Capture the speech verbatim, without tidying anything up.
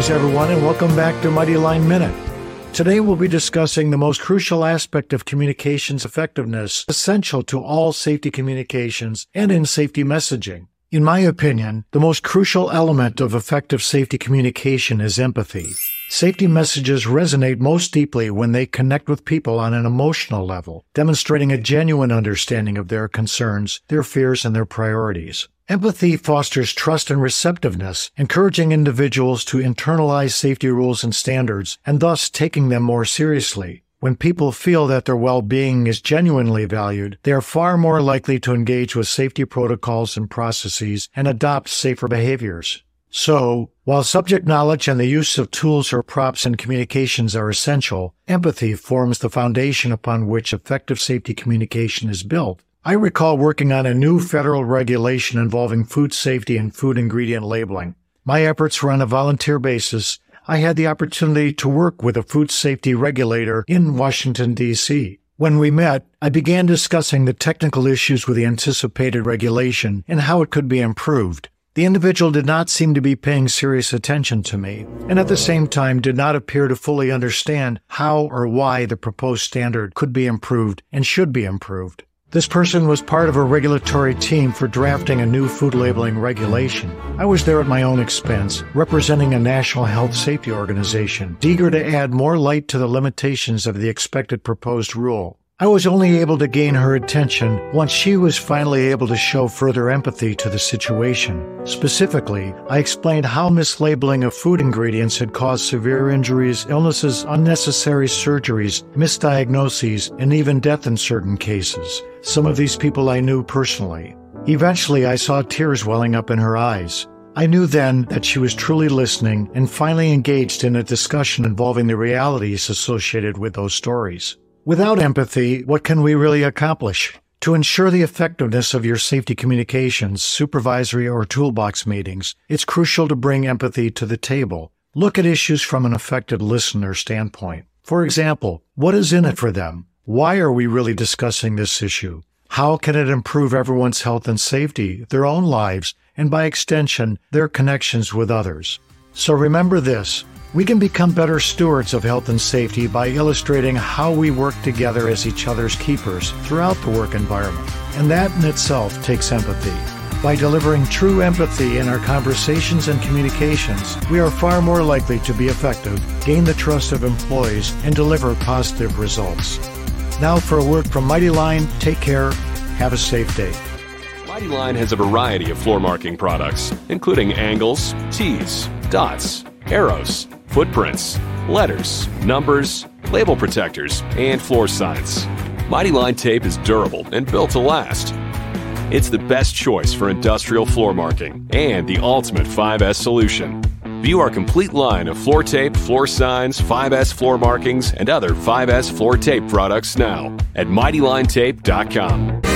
Greetings, everyone, and welcome back to Mighty Line Minute. Today we'll be discussing the most crucial aspect of communications effectiveness, essential to all safety communications and in safety messaging. In my opinion, the most crucial element of effective safety communication is empathy. Safety messages resonate most deeply when they connect with people on an emotional level, demonstrating a genuine understanding of their concerns, their fears, and their priorities. Empathy fosters trust and receptiveness, encouraging individuals to internalize safety rules and standards, and thus taking them more seriously. When people feel that their well-being is genuinely valued, they are far more likely to engage with safety protocols and processes and adopt safer behaviors. So, while subject knowledge and the use of tools or props in communications are essential, empathy forms the foundation upon which effective safety communication is built. I recall working on a new federal regulation involving food safety and food ingredient labeling. My efforts were on a volunteer basis. I had the opportunity to work with a food safety regulator in Washington, D C When we met, I began discussing the technical issues with the anticipated regulation and how it could be improved. The individual did not seem to be paying serious attention to me, and at the same time did not appear to fully understand how or why the proposed standard could be improved and should be improved. This person was part of a regulatory team for drafting a new food labeling regulation. I was there at my own expense, representing a national health safety organization, eager to add more light to the limitations of the expected proposed rule. I was only able to gain her attention once she was finally able to show further empathy to the situation. Specifically, I explained how mislabeling of food ingredients had caused severe injuries, illnesses, unnecessary surgeries, misdiagnoses, and even death in certain cases. Some of these people I knew personally. Eventually, I saw tears welling up in her eyes. I knew then that she was truly listening and finally engaged in a discussion involving the realities associated with those stories. Without empathy, what can we really accomplish? To ensure the effectiveness of your safety communications, supervisory or toolbox meetings, it's crucial to bring empathy to the table. Look at issues from an affected listener standpoint. For example, what is in it for them? Why are we really discussing this issue? How can it improve everyone's health and safety, their own lives, and by extension, their connections with others? So remember this. We can become better stewards of health and safety by illustrating how we work together as each other's keepers throughout the work environment. And that in itself takes empathy. By delivering true empathy in our conversations and communications, we are far more likely to be effective, gain the trust of employees, and deliver positive results. Now for a word from Mighty Line, take care, have a safe day. Mighty Line has a variety of floor marking products, including angles, T's, dots, arrows, footprints, letters, numbers, label protectors, and floor signs. Mighty Line tape is durable and built to last. It's the best choice for industrial floor marking and the ultimate five S solution. View our complete line of floor tape, floor signs, five S floor markings, and other five S floor tape products now at mighty line tape dot com.